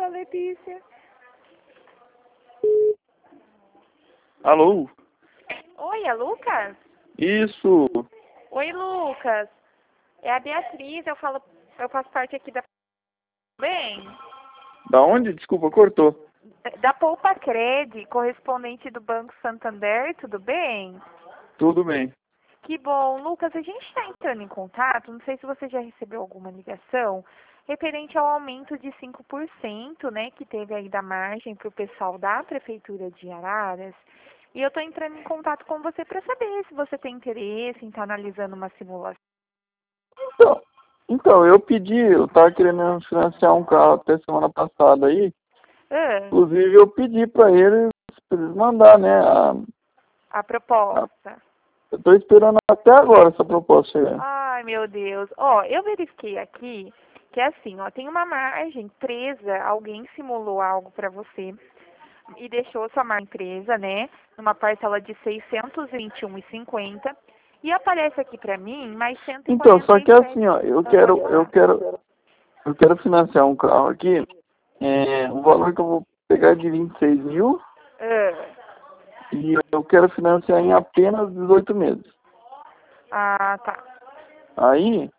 Letícia. Alô? Oi, é Lucas? Isso. Oi, Lucas. É a Beatriz, eu faço parte aqui da... Bem, Da onde? Desculpa, cortou. da Poupa Cred, correspondente do Banco Santander, tudo bem? Tudo bem. Que bom. Lucas, a gente está entrando em contato, não sei se você já recebeu alguma ligação, referente ao aumento de 5%, né, que teve aí da margem para o pessoal da Prefeitura de Araras. E eu estou entrando em contato com você para saber se você tem interesse em estar analisando uma simulação. Então, eu tava querendo financiar um carro até semana passada aí. Ah, Inclusive, eu pedi pra eles mandar, né? a proposta. Eu tô esperando até agora essa proposta chegar. Ai, meu Deus. Ó, eu verifiquei aqui que é assim, ó, tem uma margem presa, alguém simulou algo para você e deixou sua margem presa, né, numa parcela de 621,50 e aparece aqui para mim mais Então, só que 147. assim, ó, eu quero financiar um carro aqui, o valor que eu vou pegar é de 26 mil e eu quero financiar em apenas 18 meses. Ah, tá. Aí,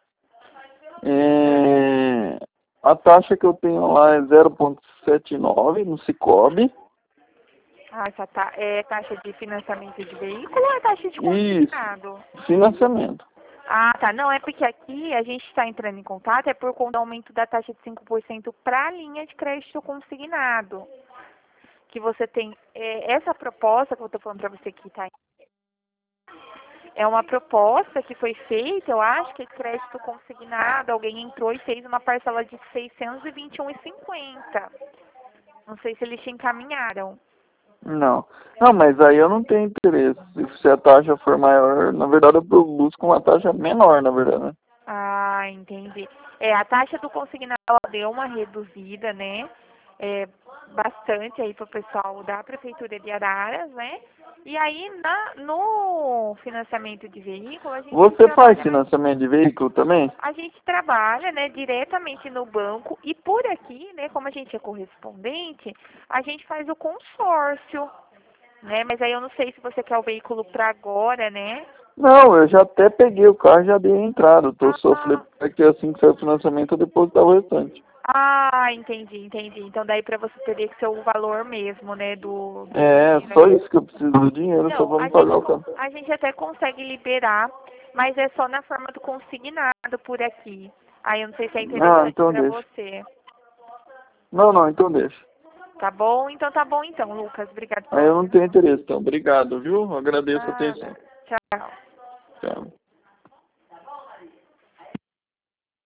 a taxa que eu tenho lá é 0,79 no Cicobi. Ah, essa é taxa de financiamento de veículo ou é taxa de Isso, consignado? financiamento. Ah, tá. Não, é porque aqui a gente está entrando em contato, é por conta do aumento da taxa de 5% para a linha de crédito consignado. Que você tem, essa proposta que eu estou falando para você que está é uma proposta que foi feita, eu acho que é crédito consignado, alguém entrou e fez uma parcela de 621,50. Não sei se eles te encaminharam. Não. Não, mas aí eu não tenho interesse. Se a taxa for maior, na verdade eu busco uma taxa menor, na verdade, né? Ah, entendi. A taxa do consignado ela deu uma reduzida, né? Bastante aí para o pessoal da Prefeitura de Araras, né? E aí no financiamento de veículo Você faz financiamento de veículo também? a gente trabalha, né, diretamente no banco e por aqui, né, como a gente é correspondente, a gente faz o consórcio, né? Mas aí eu não sei se você quer o veículo para agora, né? Não, eu já até peguei o carro e já dei a entrada. Eu tô Ah, sofrendo porque assim que sair o financiamento eu depositar o restante. entendi. Então daí para você teria que ser o valor mesmo, né, do É, dinheiro só ali. isso que eu preciso do dinheiro, só Não, pra me pagar o carro. a gente até consegue liberar, mas é só na forma do consignado por aqui. Aí eu não sei se é Ah, interessante então para deixa. você. Não, então deixa. Tá bom? Então tá bom então, Lucas. Obrigado Aí pela eu não tenho atenção. interesse, então. Obrigado, viu? Agradeço a Nada. atenção. Tchau.